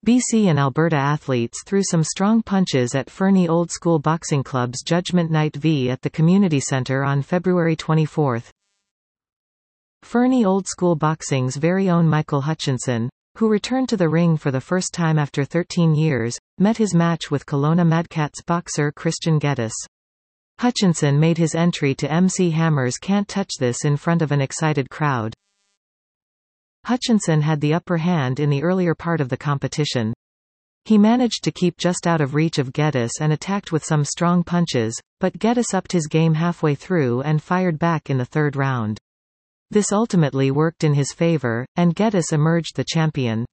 BC and Alberta athletes threw some strong punches at Fernie Old School Boxing Club's Judgment Night V at the Community Centre on February 24. Fernie Old School Boxing's very own Michael Hutchinson, who returned to the ring for the first time after 13 years, met his match with Kelowna Madcats boxer Christian Geddes. Hutchinson made his entry to MC Hammer's Can't Touch This in front of an excited crowd. Hutchinson had the upper hand in the earlier part of the competition. He managed to keep just out of reach of Geddes and attacked with some strong punches, but Geddes upped his game halfway through and fired back in the third round. This ultimately worked in his favor, and Geddes emerged the champion.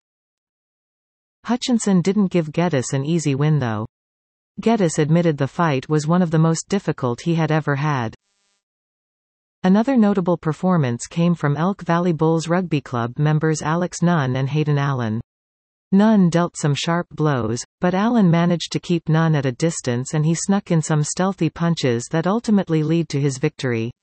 Hutchinson didn't give Geddes an easy win though. Geddes admitted the fight was one of the most difficult he had ever had. Another notable performance came from Elk Valley Bulls Rugby Club members Alex Nunn and Hayden Allen. Nunn dealt some sharp blows, but Allen managed to keep Nunn at a distance and he snuck in some stealthy punches that ultimately lead to his victory.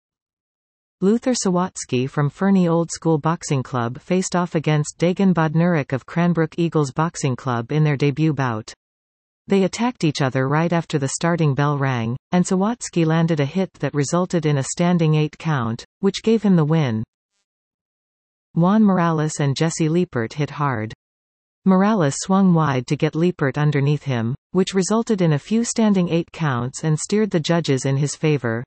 Luther Sawatsky from Fernie Old School Boxing Club faced off against Dagan Bodnarik of Cranbrook Eagles Boxing Club in their debut bout. They attacked each other right after the starting bell rang, and Sawatsky landed a hit that resulted in a standing 8 count, which gave him the win. Juan Morales and Jesse Liepert hit hard. Morales swung wide to get Liepert underneath him, which resulted in a few standing 8 counts and steered the judges in his favor.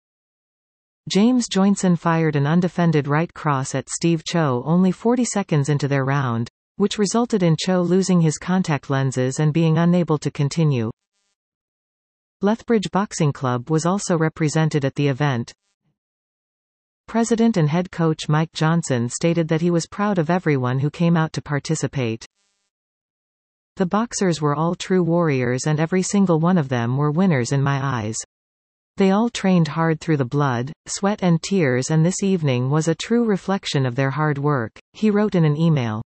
James Joinson fired an undefended right cross at Steve Cho only 40 seconds into their round, which resulted in Cho losing his contact lenses and being unable to continue. Lethbridge Boxing Club was also represented at the event. President and head coach Mike Johnson stated that he was proud of everyone who came out to participate. The boxers were all true warriors and every single one of them were winners in my eyes. They all trained hard through the blood, sweat and tears, and this evening was a true reflection of their hard work, he wrote in an email.